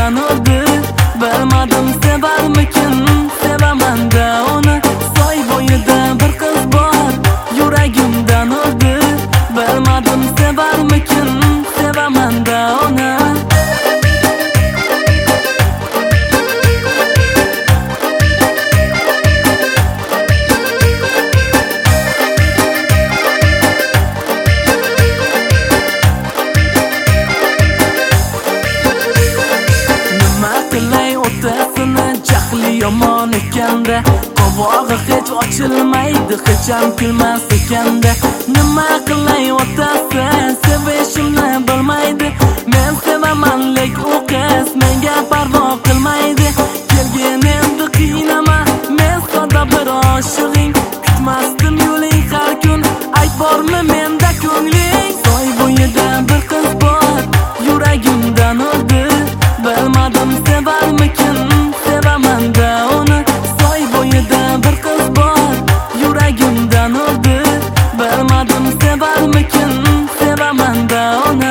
yuragimdan urdi. Bilmadim sevarmikin, sevaman da uni. Soy bo'yida bir qiz bor, yuragimdan urdi. Bilmadim sevarmikin, sevaman da uni. Yomon ekanda, qovog'i hech ochilmaydi, hech ham kulmas ekanda. Nima qilay otasi, sevishimni bilmaydi. Men sevaman lek u qiz menga parvo qilmaydi. Kelgin endi qiynama, men soda bir oshig'ing. Kutmasdim yo'ling har kun, ayt bormi menda ko'ngling. Soy bo'yida bir qiz bor, yuragimdan urdi. Bilmadim sevarmikin, sevaman da uni. Soy bo'yida bir qiz bor, yuragimdan urdi. Bilmadim sevarmikin, sevaman da uni.